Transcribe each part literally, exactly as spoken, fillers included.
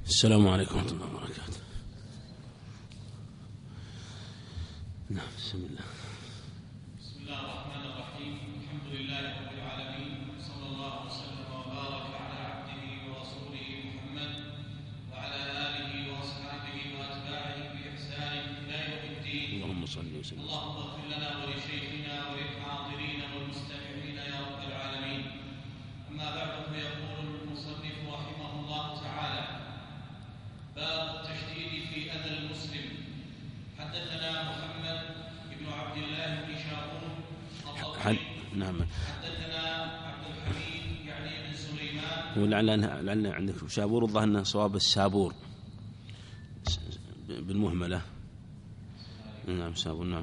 السلام عليكم ورحمة الله وبركاته. نعم، بسم الله. بسم الله الرحمن الرحيم. الحمد لله رب العالمين، صلى الله وسلم وبارك على عبده ورسوله محمد وعلى آله وأصحابه وأتباعه بإحسان إلى يوم الدين. اللهم صل وسلم. اللهم اغفر لنا ولشيخنا وللحاضرين والمستمعين يا رب العالمين. أما بعد، فيقول المصنف رحمه الله تعالى: باب التشديد في أذى المسلم. حدثنا محمد بن عبد الله بن شابور الطبري. نعم. حدثنا عبد الحميد يعني بن سليمان. ولعل لعل عندك شابور، الظاهر انه صواب السابور بالمهملة. نعم سابور. نعم.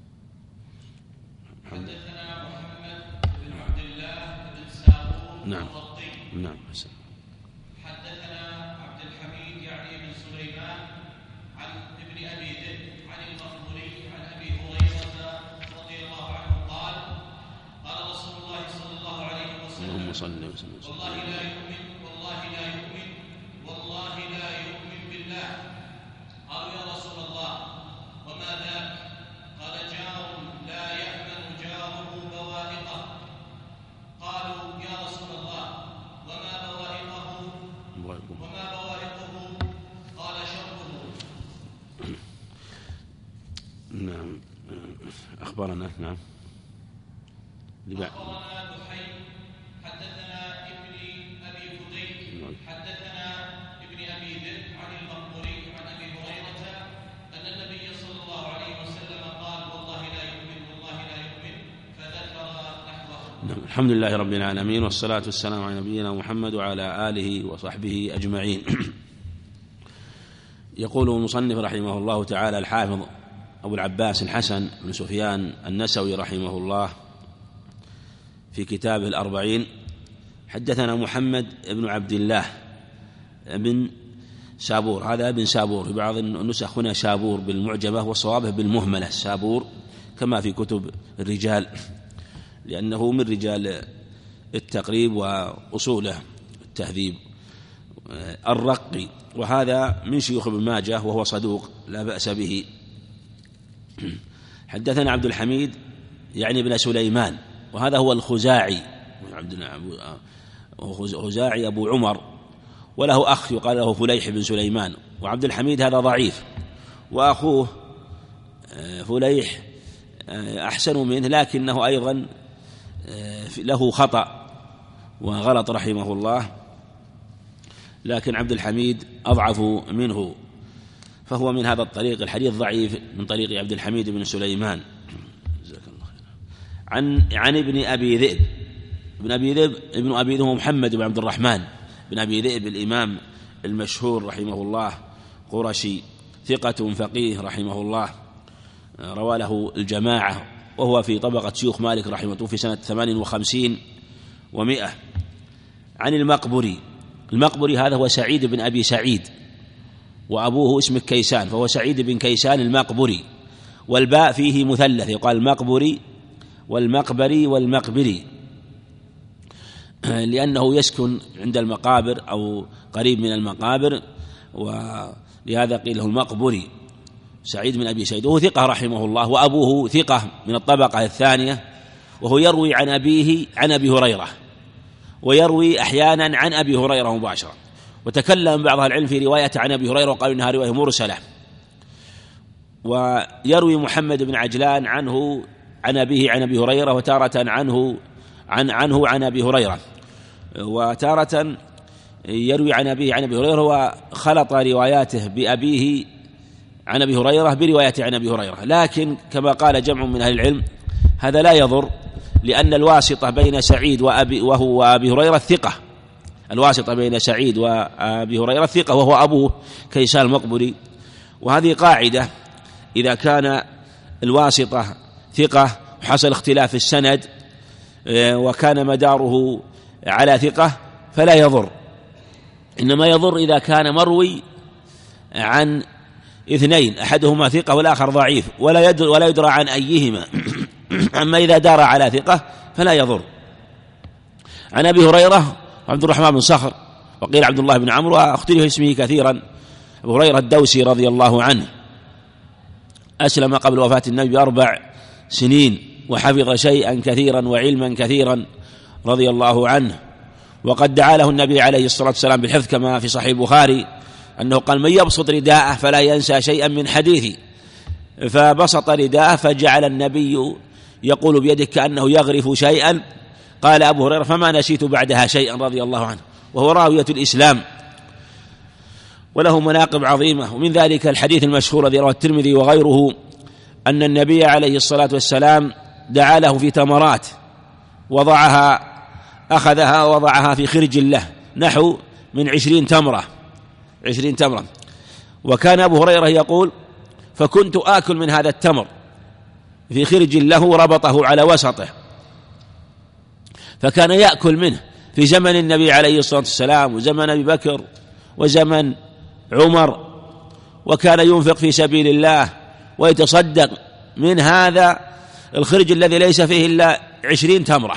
حدثنا محمد بن عبد الله بن سابور. نعم. الرقي. نعم. حدثنا عبد الحميد يعني بن سليمان عن ابن أبي ذئب عن المقبري عن أبي هريرة رضي الله عنه قال: قال رسول الله صلى الله عليه وسلم: اللهم صل وسلم. والله لا يؤمن والله لا يؤمن والله لا يؤمن بالله. قالوا: يا رسول الله وما ذاك؟ قال: جار لا يأمن جاره بوائقه. قالوا: يا رسول الله وما بوائقه؟ وما بوائقه؟ قال: شره. نعم. أخبرنا. نعم. أخبرنا بحير حدثنا ابن أبي فديك حدثنا ابن أبي ذئب عن المقبري عن أبي هريرة أن النبي صلى الله عليه وسلم قال: والله لا يؤمن والله لا يؤمن، فذكر نحوه. نعم. الحمد لله رب العالمين، والصلاة والسلام على نبينا محمد وعلى آله وصحبه أجمعين. يقول المصنف رحمه الله تعالى الحافظ أبو العباس الحسن بن سفيان النسوي رحمه الله في كتابه الأربعين: حدثنا محمد بن عبد الله بن سابور. هذا ابن سابور، في بعض النسخ هنا سابور بالمعجمة وصوابه بالمهملة سابور كما في كتب الرجال، لأنه من رجال التقريب وأصوله التهذيب. الرقي، وهذا من شيوخ ابن ماجه وهو صدوق لا بأس به. حدثنا عبد الحميد يعني ابن سليمان، وهذا هو الخزاعي، خزاعي أبو عمر، وله أخ يقال له فليح بن سليمان. وعبد الحميد هذا ضعيف، وأخوه فليح أحسن منه، لكنه أيضا له خطأ وغلط رحمه الله، لكن عبد الحميد أضعف منه، فهو من هذا الطريق الحديث ضعيف من طريق عبد الحميد بن سليمان. عن عن ابن أبي ذئب. ابن أبي ذئب ابن أبي ذئب محمد بن عبد الرحمن بن أبي ذئب الإمام المشهور رحمه الله، قرشي، ثقة فقيه رحمه الله، روى له الجماعة، وهو في طبقة شيوخ مالك رحمه الله في سنة ثمان وخمسين ومائة. عن المقبري. المقبري هذا هو سعيد بن أبي سعيد، وأبوه اسمه كيسان، فهو سعيد بن كيسان المقبري، والباء فيه مثلث يقال المقبري والمقبري والمقبري، لأنه يسكن عند المقابر أو قريب من المقابر، ولهذا قيل له المقبري. سعيد بن أبي سعيد وهو ثقة رحمه الله، وأبوه ثقة من الطبقة الثانية، وهو يروي عن أبيه عن أبي هريرة، ويروي أحيانا عن أبي هريرة مباشرة. وتكلم بعض العلم في رواية عن أبي هريرة وقالوا إنها رواية مرسلة. ويروي محمد بن عجلان عنه عن أبيه عن أبي هريرة، وتارة عنه عن عنه عن أبي هريرة، وتارة يروي عن أبيه عن أبي هريرة، وخلط رواياته بأبيه عن أبي هريرة بروايته عن أبي هريرة. لكن كما قال جمع من أهل العلم هذا لا يضر، لأن الواسطة بين سعيد وأبي وهو وأبي هريرة ثقة. الواسطة بين سعيد وأبي هريرة ثقة، وهو أبوه كيسان المقبري. وهذه قاعدة: إذا كان الواسطة ثقة وحصل اختلاف السند وكان مداره على ثقة فلا يضر، إنما يضر إذا كان مروي عن اثنين، أحدهما ثقة والآخر ضعيف، ولا يدرى, ولا يدرى عن أيهما. أما إذا دار على ثقة فلا يضر. عن أبي هريرة عبد الرحمن بن صخر وقيل عبد الله بن عمرو، واختلف اسمه كثيرا. أبو هريرة الدوسي رضي الله عنه أسلم قبل وفاة النبي بأربع سنين، وحفظ شيئا كثيرا وعلما كثيرا رضي الله عنه. وقد دعا له النبي عليه الصلاة والسلام بالحفظ كما في صحيح البخاري أنه قال: من يبسط رداءه فلا ينسى شيئا من حديثي. فبسط رداءه فجعل النبي يقول بيده كأنه يغرف شيئا. قال أبو هريرة: فما نسيت بعدها شيئا رضي الله عنه، وهو راوية الإسلام وله مناقب عظيمة. ومن ذلك الحديث المشهور الذي رواه الترمذي وغيره أن النبي عليه الصلاة والسلام دعا له في تمرات وضعها أخذها ووضعها في خرج له نحو من عشرين تمرة عشرين تمرة وكان أبو هريرة يقول: فكنت آكل من هذا التمر في خرج له ربطه على وسطه، فكان يأكل منه في زمن النبي عليه الصلاة والسلام وزمن أبي بكر وزمن عمر، وكان ينفق في سبيل الله ويتصدق من هذا الخرج الذي ليس فيه إلا عشرين تمرة،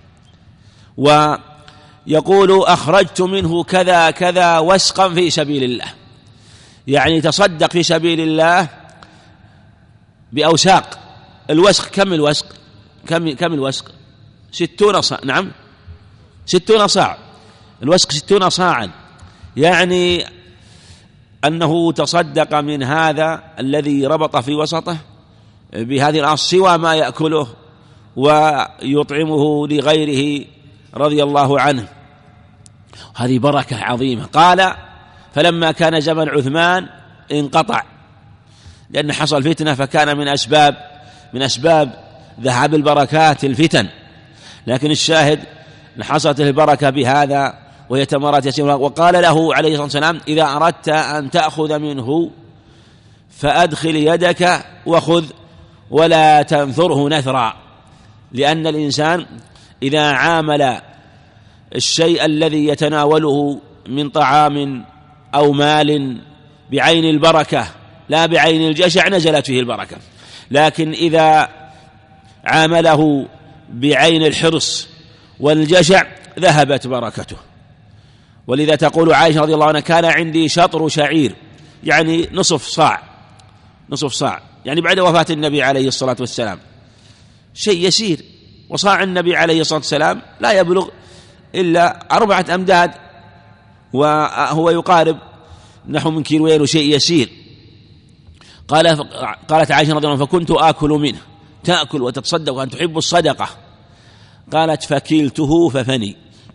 ويقول: أخرجت منه كذا كذا وسقا في سبيل الله، يعني تصدق في سبيل الله بأوساق. الوسق كم الوسق كم كم الوسق ستون صاع، نعم ستون صاع، الوسق ستون صاعا، يعني أنه تصدق من هذا الذي ربط في وسطه بهذه الأصل سوى ما يأكله ويطعمه لغيره رضي الله عنه. هذه بركة عظيمة. قال: فلما كان زمن عثمان انقطع، لأن حصل فتنة، فكان من أسباب من أسباب ذهاب البركات الفتن، لكن الشاهد أن حصلت البركة بهذا وهي تمرات يسيرة. وقال له عليه الصلاة والسلام: إذا أردت أن تأخذ منه فأدخل يدك وخذ ولا تنثره نثرا، لأن الإنسان إذا عامل الشيء الذي يتناوله من طعام أو مال بعين البركة لا بعين الجشع نزلت فيه البركة، لكن إذا عامله بعين الحرص والجشع ذهبت بركته. ولذا تقول عائشة رضي الله عنها: كان عندي شطر شعير، يعني نصف صاع نصف صاع يعني بعد وفاة النبي عليه الصلاة والسلام، شيء يسير. وصاع النبي عليه الصلاة والسلام لا يبلغ إلا أربعة أمداد، وهو يقارب نحو من كيلوين وشيء يسير. قال قالت عائشة رضي الله عنها: فكنت آكل منه، تأكل وتتصدق وأن تحب الصدقة. قالت: فكلته ففني.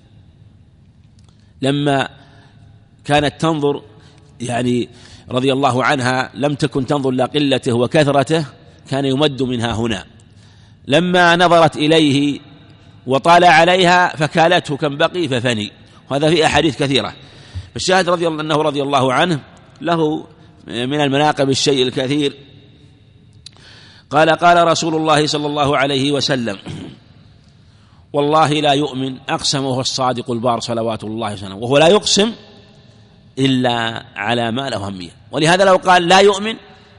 لما كانت تنظر يعني رضي الله عنها لم تكن تنظر لقلته وكثرته، كان يمد منها هنا. لما نظرت إليه وطال عليها فكالته كم بقي ففني. وهذا في أحاديث كثيرة. فالشاهد رضي الله أنه رضي الله عنه له من المناقب الشيء الكثير. قال: قال رسول الله صلى الله عليه وسلم: والله لا يؤمن، أقسم وهو الصادق البار صلوات الله وسلامه، وهو لا يقسم إلا على ما له أهمية. ولهذا لو قال لا يؤمن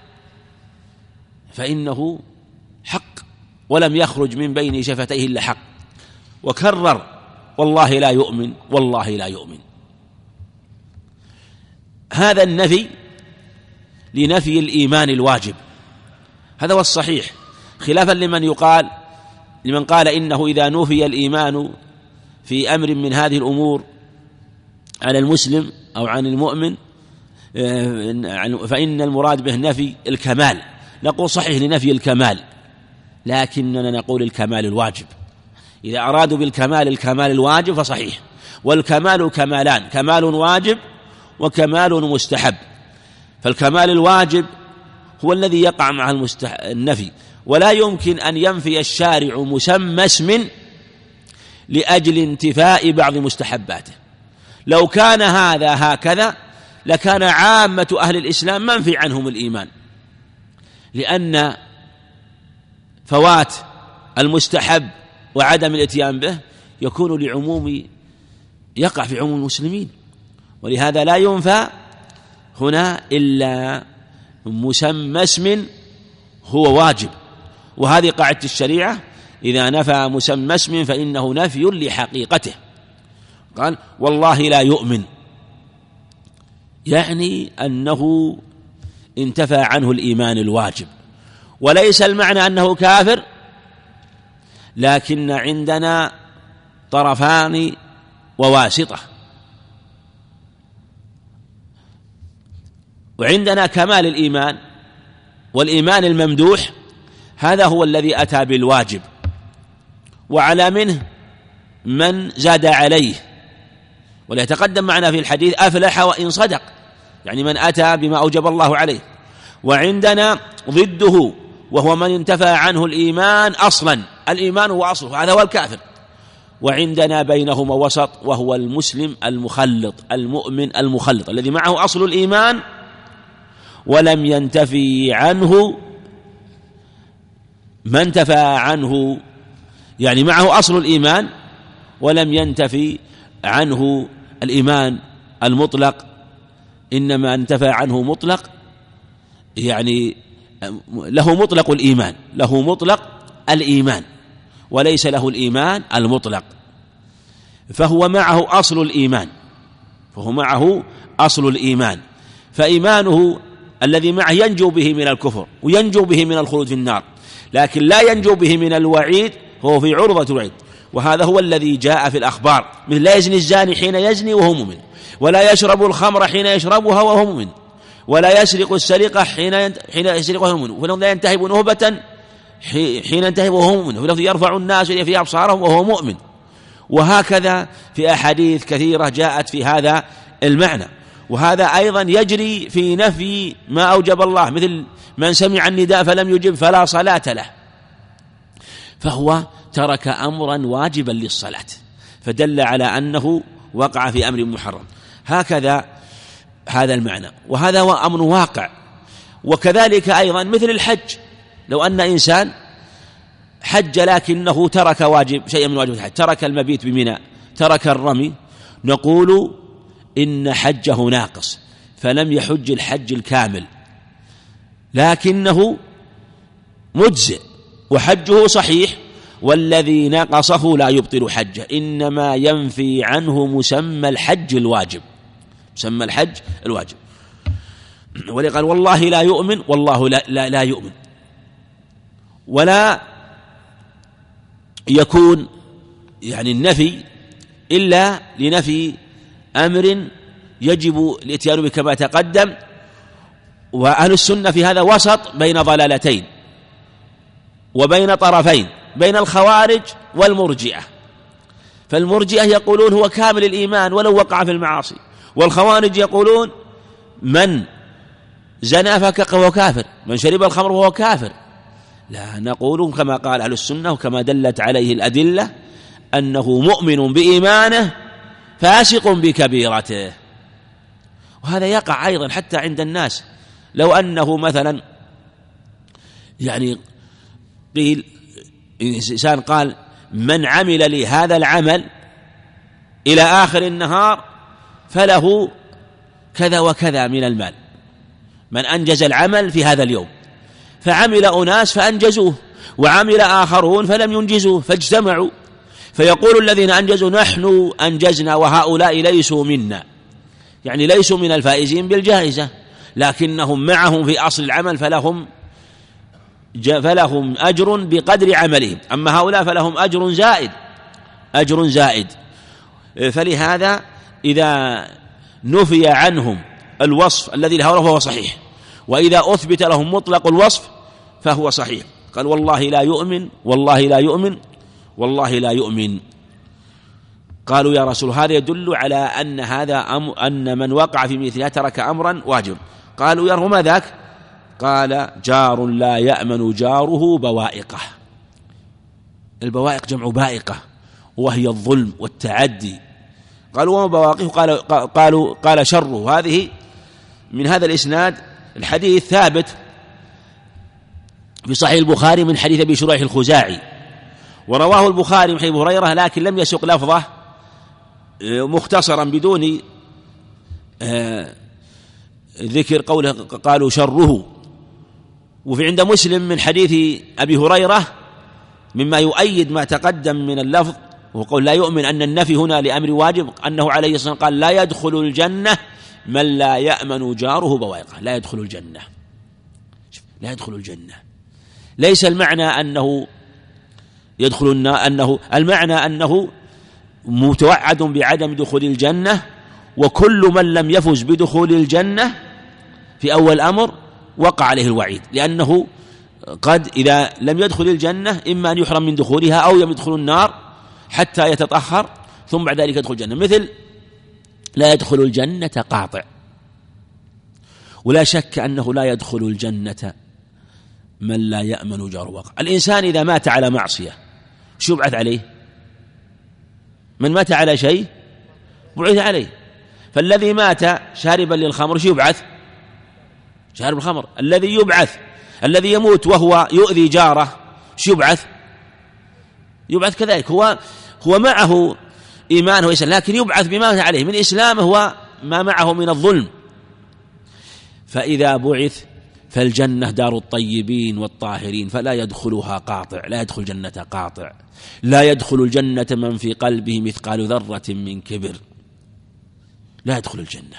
فإنه حق، ولم يخرج من بين شفتيه إلا حق، وكرر: والله لا يؤمن، والله لا يؤمن. هذا النفي لنفي الإيمان الواجب، هذا هو الصحيح، خلافا لمن يقال لمن قال إنه إذا نفي الإيمان في أمر من هذه الأمور على المسلم أو عن المؤمن فإن المراد به نفي الكمال. نقول صحيح لنفي الكمال، لكننا نقول الكمال الواجب. إذا أرادوا بالكمال الكمال الواجب فصحيح. والكمال كمالان: كمال واجب وكمال مستحب. فالكمال الواجب هو الذي يقع مع المستح... النفي، ولا يمكن أن ينفي الشارع مسمى اسم لأجل انتفاء بعض مستحباته. لو كان هذا هكذا لكان عامة أهل الإسلام منفي عنهم الإيمان، لأن فوات المستحب وعدم الاتيان به يكون لعموم يقع في عموم المسلمين، ولهذا لا ينفى هنا إلا مسمى اسم هو واجب. وهذه قاعدة الشريعة: إذا نفى مسمى اسم فإنه نفي لحقيقته. قال: والله لا يؤمن، يعني أنه انتفى عنه الإيمان الواجب، وليس المعنى أنه كافر، لكن عندنا طرفان وواسطة، وعندنا كمال الإيمان والإيمان الممدوح، هذا هو الذي أتى بالواجب، وعلى منه من زاد عليه، وليتقدم معنا في الحديث أفلح وإن صدق، يعني من أتى بما أوجب الله عليه. وعندنا ضده وهو من انتفى عنه الإيمان أصلا، الإيمان هو أصله، هذا هو الكافر. وعندنا بينهما وسط وهو المسلم المخلط، المؤمن المخلط الذي معه أصل الإيمان ولم ينتفي عنه ما انتفى عنه، يعني معه أصل الإيمان ولم ينتفي عنه الإيمان المطلق، إنما انتفى عنه مطلق، يعني له مطلق الإيمان، له مطلق الإيمان وليس له الإيمان المطلق، فهو معه أصل الإيمان، فهو معه أصل الإيمان، فإيمانه الذي معه ينجو به من الكفر وينجو به من الخلود في النار، لكن لا ينجو به من الوعيد، هو في عرضة الوعيد. وهذا هو الذي جاء في الأخبار، مثل لا يزني الزاني حين يزني وهو مؤمن، ولا يشرب الخمر حين يشربها وهو مؤمن، ولا يسرق السرقة حين حين يسرق وهو مؤمن، ولو لا ينتهب نهبة حين ينتهب وهو مؤمن، ولو يرفع الناس في أبصارهم وهو مؤمن. وهكذا في أحاديث كثيرة جاءت في هذا المعنى. وهذا أيضا يجري في نفي ما أوجب الله، مثل من سمع النداء فلم يجب فلا صلاة له، فهو ترك أمرا واجبا للصلاة، فدل على أنه وقع في أمر محرم. هكذا هذا المعنى، وهذا هو أمر واقع. وكذلك أيضا مثل الحج، لو أن إنسان حج لكنه ترك واجب شيئا من واجب الحج، ترك المبيت بمنى، ترك الرمي، نقول إن حجه ناقص، فلم يحج الحج الكامل، لكنه مجزئ وحجه صحيح، والذي نقصه لا يبطل حجه، إنما ينفي عنه مسمى الحج الواجب، مسمى الحج الواجب. ولقال والله لا يؤمن، والله لا, لا, لا يؤمن، ولا يكون يعني النفي إلا لنفي أمر يجب الاتيان به كما تقدم. وأهل السنة في هذا وسط بين ضلالتين وبين طرفين، بين الخوارج والمرجئة. فالمرجئة يقولون هو كامل الإيمان ولو وقع في المعاصي، والخوارج يقولون من زنى فهو كافر، من شرب الخمر وهو كافر. لا، نقول كما قال أهل السنة وكما دلت عليه الأدلة، أنه مؤمن بإيمانه فاسق بكبيرته. وهذا يقع أيضا حتى عند الناس، لو أنه مثلا يعني قيل إنسان قال من عمل لي هذا العمل إلى آخر النهار فله كذا وكذا من المال، من أنجز العمل في هذا اليوم، فعمل أناس فأنجزوه، وعمل آخرون فلم ينجزوه فاجتمعوا، فيقول الذين أنجزوا نحن أنجزنا وهؤلاء ليسوا منا، يعني ليسوا من الفائزين بالجائزة، لكنهم معهم في أصل العمل فلهم فلهم أجر بقدر عملهم، أما هؤلاء فلهم أجر زائد، أجر زائد. فلهذا إذا نفي عنهم الوصف الذي له فهو صحيح، وإذا أثبت لهم مطلق الوصف فهو صحيح. قال والله لا يؤمن، والله لا يؤمن، والله لا يؤمن. قالوا يا رسول هذا يدل على أن هذا أم أن من وقع في مثلها ترك أمرا واجب. قالوا يا وما ذاك؟ قال جار لا يأمن جاره بوائقه. البوائق جمع بائقة، وهي الظلم والتعدي. قالوا وما بواقيه؟ قال قالوا قال شره. هذه من هذا الإسناد الحديث ثابت في صحيح البخاري من حديث أبي شريح الخزاعي، ورواه البخاري من حديث أبي هريرة لكن لم يسق لفظه، مختصرا بدون ذكر قوله قالوا شره. وفي عند مسلم من حديث أبي هريرة مما يؤيد ما تقدم من اللفظ، وقول لا يؤمن أن النفي هنا لأمر واجب، أنه عليه الصلاة والسلام قال لا يدخل الجنة من لا يأمن جاره بوائقه، لا يدخل الجنة. لا يدخل الجنة. ليس المعنى أنه يدخل النار، أنه المعنى أنه متوعد بعدم دخول الجنة، وكل من لم يفز بدخول الجنة في أول أمر وقع عليه الوعيد، لأنه قد إذا لم يدخل الجنة إما أن يحرم من دخولها أو يدخل النار حتى يتطهر ثم بعد ذلك يدخل الجنة. مثل لا يدخل الجنة قاطع، ولا شك أنه لا يدخل الجنة من لا يأمن جاره وقع. الإنسان إذا مات على معصية شو يبعث عليه؟ من مات على شيء بعث عليه. فالذي مات شاربا للخمر شو يبعث؟ شارب الخمر. الذي يبعث الذي يموت وهو يؤذي جاره شو يبعث؟ يبعث كذلك. هو هو معه إيمانه وإسلام، لكن يبعث بما مات عليه من إسلامه هو ما معه من الظلم. فإذا بعث فالجنة دار الطيبين والطاهرين، فلا يدخلها قاطع، لا يدخل الجنة قاطع. لا يدخل الجنة من في قلبه مثقال ذرة من كبر، لا يدخل الجنة.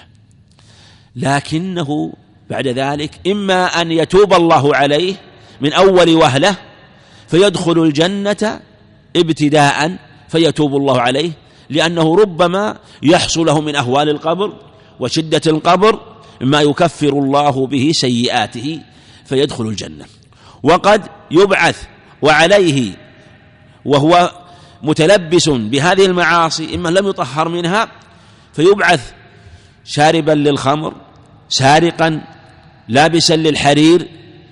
لكنه بعد ذلك إما أن يتوب الله عليه من أول وهلة فيدخل الجنة ابتداء فيتوب الله عليه، لأنه ربما يحصل له من أهوال القبر وشدة القبر ما يكفر الله به سيئاته فيدخل الجنة. وقد يبعث وعليه وهو متلبس بهذه المعاصي، إما لم يطهر منها فيبعث شاربا للخمر، سارقا، لابسا للحرير.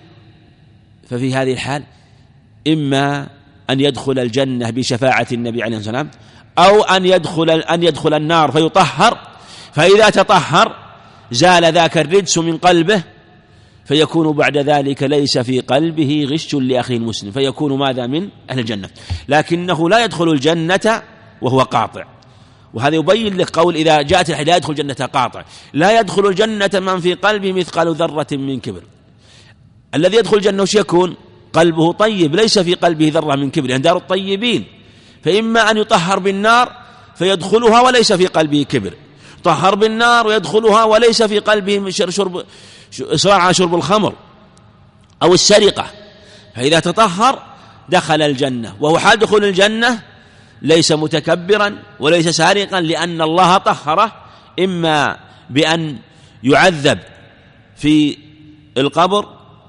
ففي هذه الحال إما أن يدخل الجنة بشفاعة النبي عليه الصلاة والسلام، أو أن يدخل أن يدخل النار فيطهر، فإذا تطهر زال ذاك الرجس من قلبه فيكون بعد ذلك ليس في قلبه غش لأخيه المسلم، فيكون ماذا؟ من أهل الجنة. لكنه لا يدخل الجنة وهو قاطع. وهذا يبين لك قول إذا جاءت الحديث لا يدخل الجنة قاطع، لا يدخل الجنة من في قلبه مثقال ذرة من كبر. الذي يدخل الجنة وش يكون؟ قلبه طيب، ليس في قلبه ذرة من كبر، يعني دار الطيبين. فإما أن يطهر بالنار فيدخلها وليس في قلبه كبر، طهر بالنار ويدخلها وليس في قلبه شرب إصرار على شرب الخمر أو السرقة، فإذا تطهر دخل الجنة. وهو حال دخول الجنة ليس متكبرا وليس سارقا، لأن الله طهره إما بأن يعذب في القبر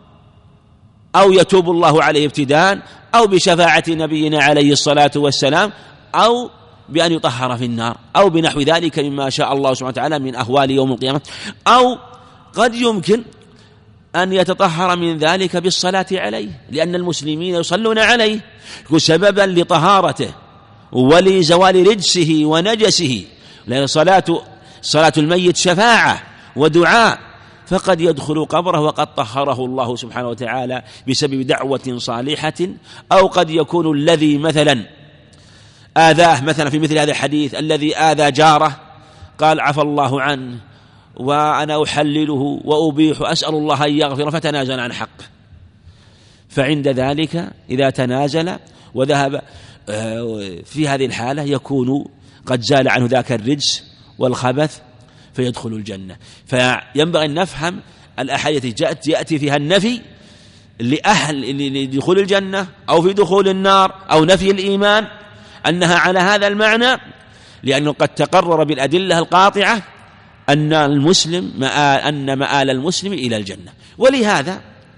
أو يتوب الله عليه ابتداء، أو بشفاعة نبينا عليه الصلاة والسلام، أو بأن يطهر في النار، أو بنحو ذلك مما شاء الله سبحانه وتعالى من أهوال يوم القيامة. أو قد يمكن أن يتطهر من ذلك بالصلاة عليه، لأن المسلمين يصلون عليه يكون سببا لطهارته ولزوال رجسه ونجسه، لأن صلاة صلاة الميت شفاعة ودعاء، فقد يدخل قبره وقد طهره الله سبحانه وتعالى بسبب دعوة صالحة. أو قد يكون الذي مثلا آذاه، مثلا في مثل هذا الحديث الذي آذى جاره قال عفى الله عنه وأنا أحلله وأبيح أسأل الله أن يغفر، فتنازل عن حقه. فعند ذلك إذا تنازل وذهب في هذه الحالة يكون قد زال عنه ذاك الرجس والخبث فيدخل الجنة. فينبغي أن نفهم الأحاديث جاءت يأتي فيها النفي لأهل لدخول الجنة أو في دخول النار أو نفي الإيمان أنها على هذا المعنى، لأنه قد تقرر بالأدلة القاطعة أن المسلم مآل أن مآل المسلم إلى الجنة. ولهذا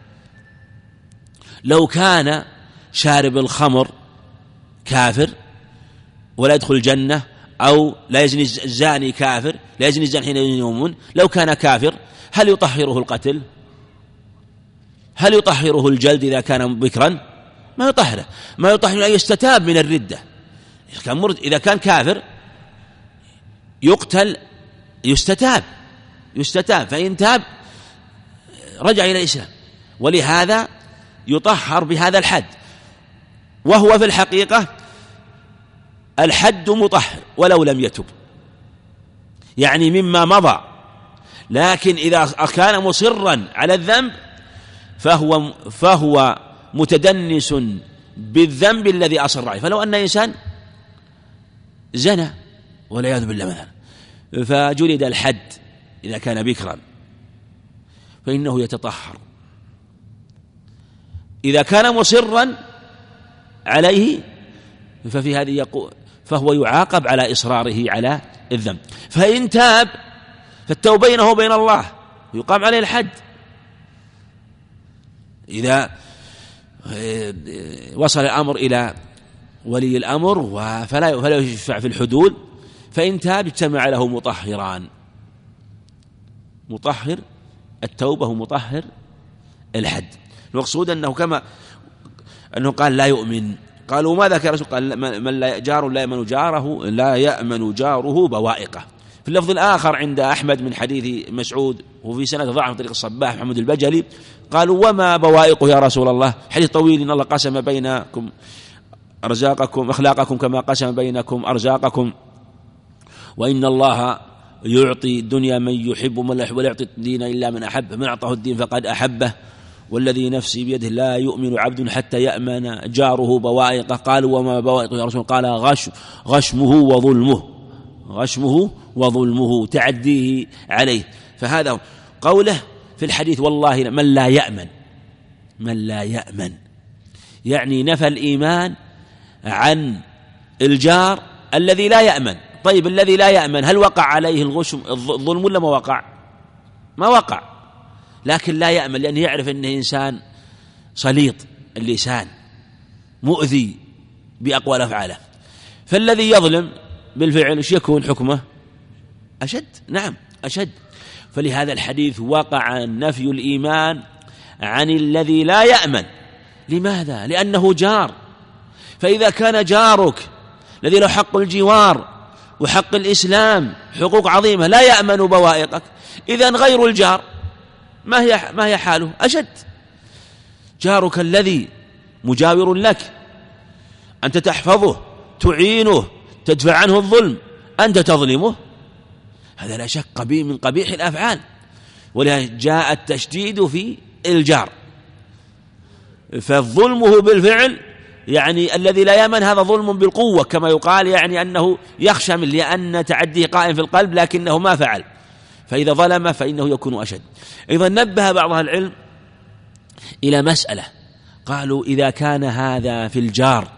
لو كان شارب الخمر كافر ولا يدخل الجنة، أو لا يزني الزاني كافر لا يزني الزاني حين يومون، لو كان كافر هل يطهره القتل؟ هل يطهره الجلد إذا كان بكرا؟ ما يطهره، ما يطهره أن يستتاب من الردة. إذا كان مرد إذا كان كافر يقتل، يستتاب يستتاب فإن تاب رجع إلى الإسلام. ولهذا يطهر بهذا الحد، وهو في الحقيقة الحد مطهر ولو لم يتب، يعني مما مضى. لكن إذا كان مصرا على الذنب فهو فهو متدنس بالذنب الذي أصر عليه. فلو أن إنسان زنى والعياذ بالله مثلا فجلد الحد إذا كان بكرا فإنه يتطهر، إذا كان مصرا عليه ففي هذه يقول فهو يعاقب على إصراره على الذنب. فإن تاب فالتوبة بينه وبين الله يقام عليه الحد. إذا وصل الأمر إلى ولي الأمر فلا فلا يشفع في الحدود، فإن تاب اجتمع له مطهران، مطهر التوبة ومطهر الحد. المقصود أنه كما أنه قال لا يؤمن، قالوا ماذا كان رسول؟ قال من لا جار لا يأمن جاره لا يأمن جاره بوائقه. في اللفظ الآخر عند أحمد من حديث مسعود وفي سنة ضعف من طريق الصباح محمد البجلي قالوا وما بوائقه يا رسول الله؟ حديث طويل إن الله قسم بينكم أرزاقكم أخلاقكم كما قسم بينكم أرزاقكم، وإن الله يعطي الدنيا من يحب ومن لا يحب، ولا يعطي الدين إلا من أحب، من أعطاه الدين فقد أحبه، والذي نفسي بيده لا يؤمن عبد حتى يأمن جاره بوائقه. قالوا وما بوائقه يا رسول؟ قال غش غشمه وظلمه، غشمه وظلمه تعديه عليه. فهذا قوله في الحديث والله من لا يأمن، من لا يأمن يعني نفى الإيمان عن الجار الذي لا يأمن. طيب الذي لا يأمن هل وقع عليه الغشم الظلم ولا ما وقع؟ ما وقع، لكن لا يأمن لأنه يعرف أنه إنسان صليط اللسان مؤذي بأقوال أفعاله. فالذي يظلم بالفعل ايش يكون حكمه؟ أشد، نعم أشد. فلهذا الحديث وقع نفي الإيمان عن الذي لا يأمن. لماذا؟ لأنه جار. فإذا كان جارك الذي له حق الجوار وحق الإسلام حقوق عظيمة لا يأمن بوائقك، إذن غير الجار ما هي ما هي حاله؟ أشد. جارك الذي مجاور لك أنت تحفظه تعينه تدفع عنه الظلم، أنت تظلمه، هذا لا شك قبيح من قبيح الأفعال. ولهذا جاء التشديد في الجار. فظلمه بالفعل يعني الذي لا يأمن هذا ظلم بالقوة كما يقال، يعني أنه يخشى من لأن تعديه قائم في القلب لكنه ما فعل، فإذا ظلم فإنه يكون أشد. أيضا نبه بعض أهل العلم إلى مسألة، قالوا إذا كان هذا في الجار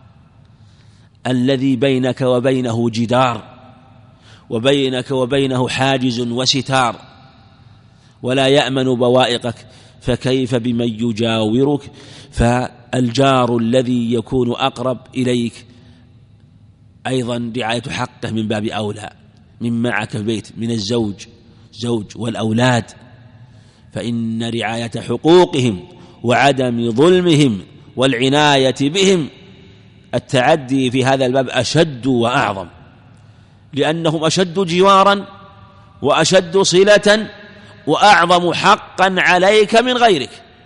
الذي بينك وبينه جدار وبينك وبينه حاجز وستار ولا يأمن بوائقك، فكيف بمن يجاورك؟ فالجار الذي يكون أقرب إليك أيضا رعاية حقه من باب أولى من معك في البيت من الزوج زوج والأولاد، فإن رعاية حقوقهم وعدم ظلمهم والعناية بهم التعدي في هذا الباب أشد وأعظم، لأنهم أشد جوارا وأشد صلة وأعظم حقا عليك من غيرك.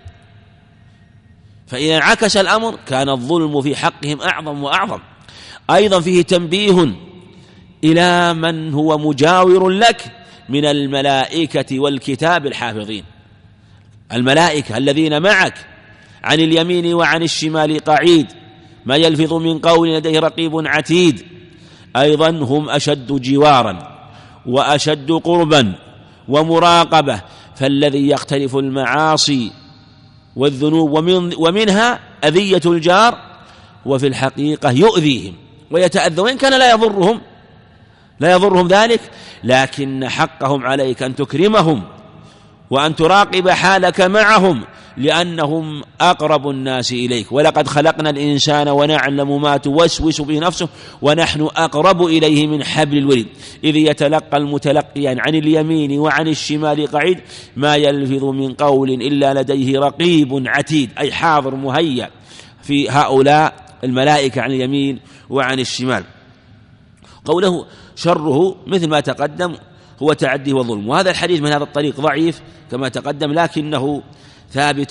فإذا انعكس الأمر كان الظلم في حقهم أعظم وأعظم. أيضا فيه تنبيه إلى من هو مجاور لك من الملائكة والكتاب الحافظين، الملائكة الذين معك عن اليمين وعن الشمال قعيد ما يلفظ من قول لديه رقيب عتيد، أيضا هم أشد جوارا وأشد قربا ومراقبة. فالذي يختلف المعاصي والذنوب ومن ومنها أذية الجار، وفي الحقيقة يؤذيهم ويتأذى، وإن كان لا يضرهم لا يضرهم ذلك، لكن حقهم عليك أن تكرمهم وأن تراقب حالك معهم لأنهم أقرب الناس إليك. ولقد خلقنا الإنسان ونعلم ما توسوس به نفسه ونحن أقرب إليه من حبل الوريد إذ يتلقى المتلقيان عن اليمين وعن الشمال قعيد ما يلفظ من قول إلا لديه رقيب عتيد، أي حاضر مهيأ في هؤلاء الملائكة عن اليمين وعن الشمال. قوله شره مثل ما تقدم هو تعدي وظلم، وهذا الحديث من هذا الطريق ضعيف كما تقدم، لكنه ثابت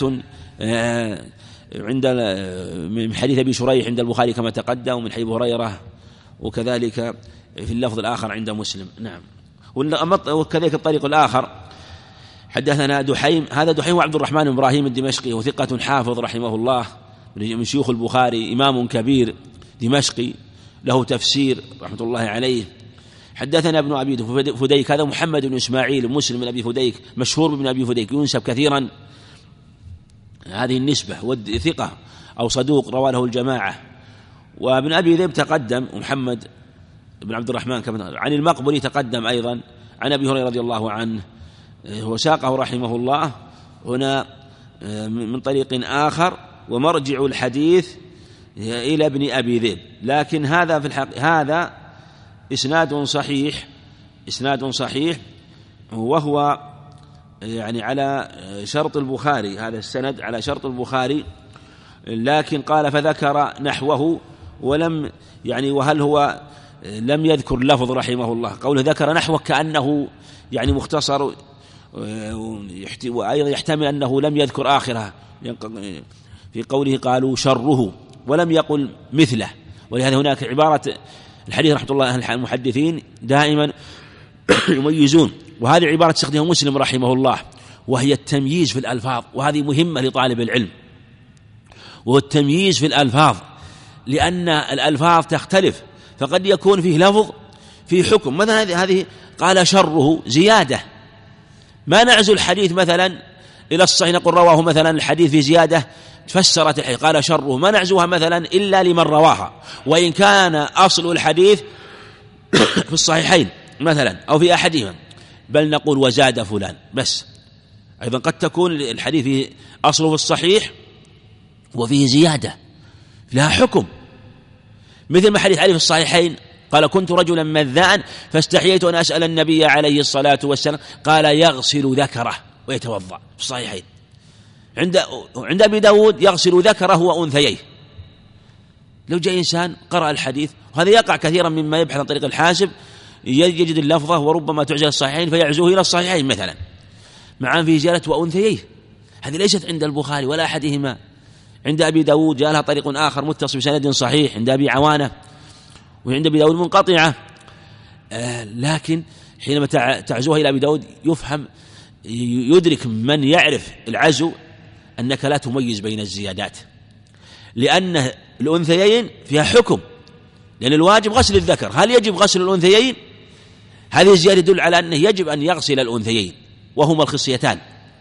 عند من حديث أبي شريح عند البخاري كما تقدم، ومن حديث هريرة، وكذلك في اللفظ الآخر عند مسلم. نعم. وكذلك الطريق الآخر حدثنا دحيم، هذا دحيم وعبد الرحمن بن إبراهيم الدمشقي وثقة حافظ رحمه الله من شيوخ البخاري، إمام كبير دمشقي له تفسير رحمة الله عليه حدثنا ابن أبي فديك، هذا محمد بن إسماعيل مسلم بن أبي فديك مشهور بن أبي فديك، ينسب كثيرا هذه النسبة، ثقة أو صدوق رواه له الجماعة. وابن أبي ذئب تقدم، محمد بن عبد الرحمن كما عن المقبري تقدم أيضا عن أبي هريرة رضي الله عنه، وساقه رحمه الله هنا من طريق آخر، ومرجع الحديث إلى ابن أبي ذئب، لكن هذا في الحق هذا إسناد صحيح، إسناد صحيح، وهو يعني على شرط البخاري، هذا السند على شرط البخاري، لكن قال فذكر نحوه ولم يعني وهل هو لم يذكر لفظ رحمه الله، قوله ذكر نحوه كأنه يعني مختصر، وأيضا يحتمل أنه لم يذكر آخرها في قوله قالوا شره ولم يقل مثله. ولهذا هناك عبارة الحديث رحمة الله أهل المحدثين دائما يميزون، وهذه عبارة استخدمها مسلم رحمه الله، وهي التمييز في الألفاظ، وهذه مهمة لطالب العلم، وهو التمييز في الألفاظ، لأن الألفاظ تختلف، فقد يكون فيه لفظ في حكم، مثلا هذه قال شره زيادة، ما نعزو الحديث مثلا إلى الصحيح نقول رواه مثلا الحديث في زيادة فسرت الحديث قال شره، ما نعزوها مثلا إلا لمن رواها، وإن كان أصل الحديث في الصحيحين مثلا أو في أحدهما، بل نقول وزاد فلان بس. أيضا قد تكون الحديث فيه أصله في الصحيح وفيه زيادة لها حكم، مثل ما حديث علي في الصحيحين قال كنت رجلا مذاء فاستحييت أن أسأل النبي عليه الصلاة والسلام قال يغسل ذكره ويتوضأ، في الصحيحين. عند عند أبي داود يغسل ذكره وأنثيه. لو جاء إنسان قرأ الحديث، وهذا يقع كثيرا مما يبحث عن طريق الحاسب، يجد اللفظة وربما تعزل الصحيحين فيعزوه إلى الصحيحين مثلا مع في زيادة وأنثيه، هذه ليست عند البخاري ولا أحدهما. عند أبي داود جاء لها طريق آخر متصل بسند صحيح عند أبي عوانة، وعند أبي داود منقطعة، آه لكن حينما تعزوها إلى أبي داود يفهم يدرك من يعرف العزو أنك لا تميز بين الزيادات، لأن الأنثيين فيها حكم، لأن الواجب غسل الذكر، هل يجب غسل الأنثيين؟ هذه الزيادة تدل على أنه يجب أن يغسل الأنثيين وهما الخصيتان،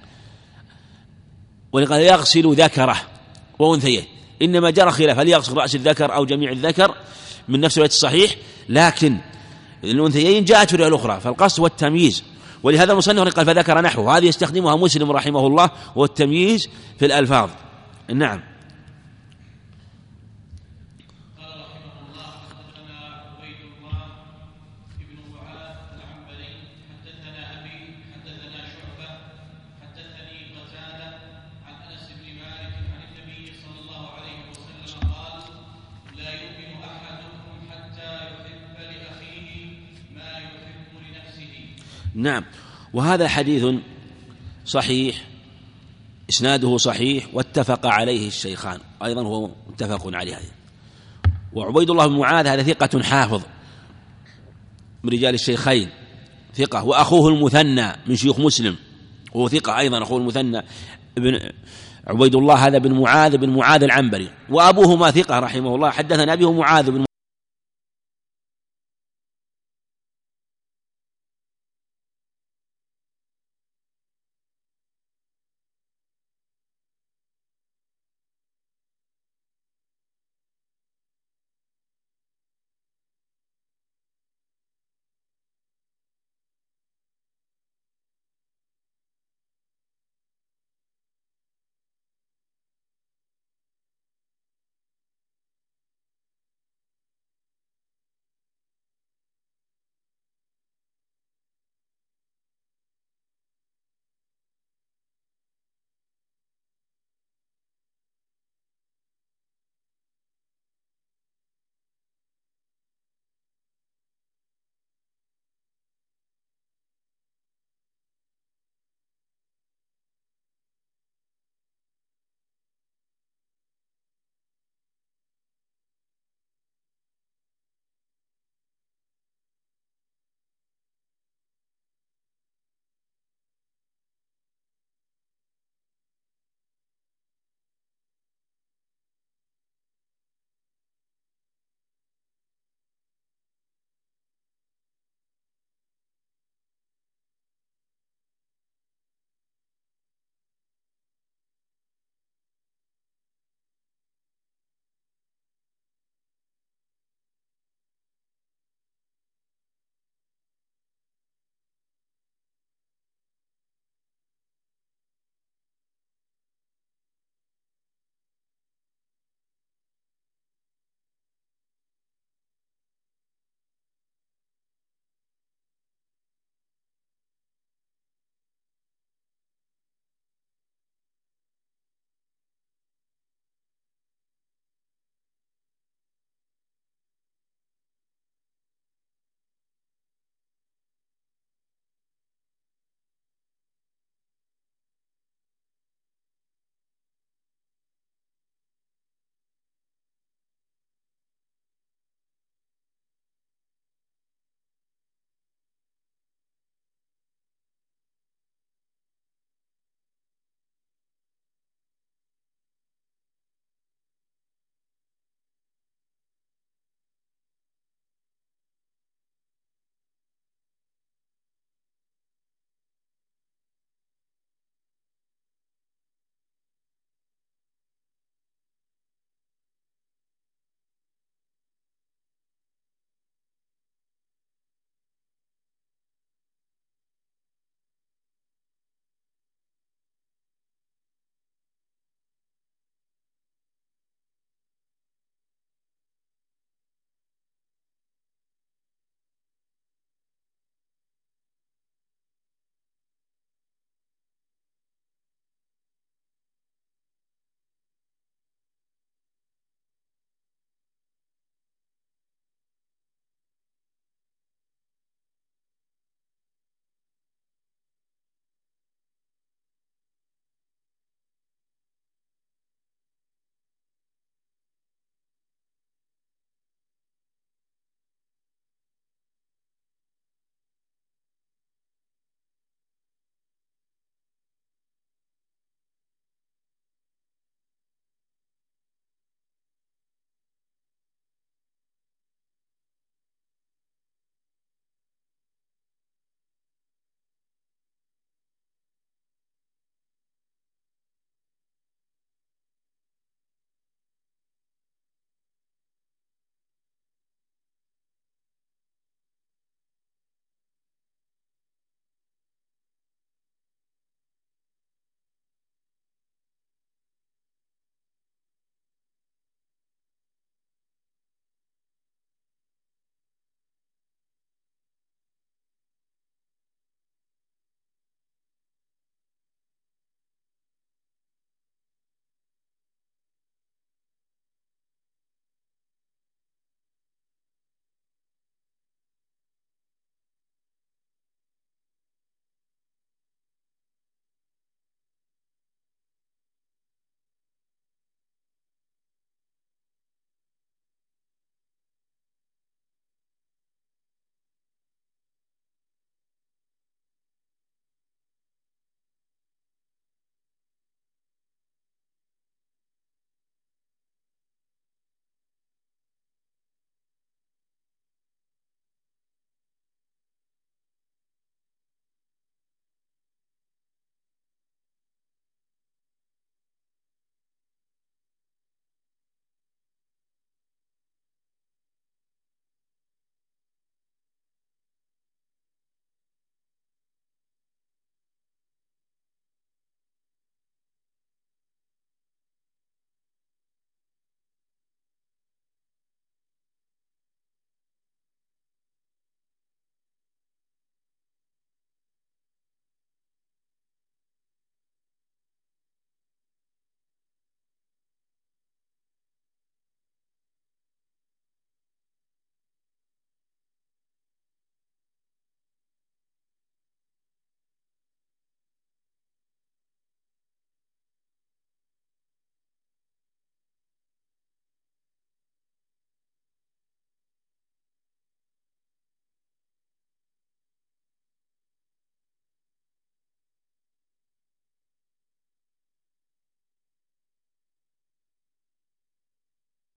ولقد يغسل ذكره وأنثيه، إنما جرى خلاف هل يغسل رأس الذكر أو جميع الذكر من نفس الوقت الصحيح، لكن الأنثيين جاءت في الرواية الأخرى، فالقصد والتمييز. ولهذا المصنف قال فذكر نحوه، هذه يستخدمها مسلم رحمه الله، والتمييز في الألفاظ. نعم. نعم، وهذا حديث صحيح إسناده صحيح واتفق عليه الشيخان، أيضا هو متفق عليه. وعبيد الله بن معاذ هذا ثقة حافظ من رجال الشيخين، ثقة، وأخوه المثنى من شيوخ مسلم وهو ثقة أيضا، أخوه المثنى ابن عبيد الله هذا بن معاذ بن معاذ العنبري، وأبوهما ثقة رحمه الله. حدثنا أبيه معاذ بن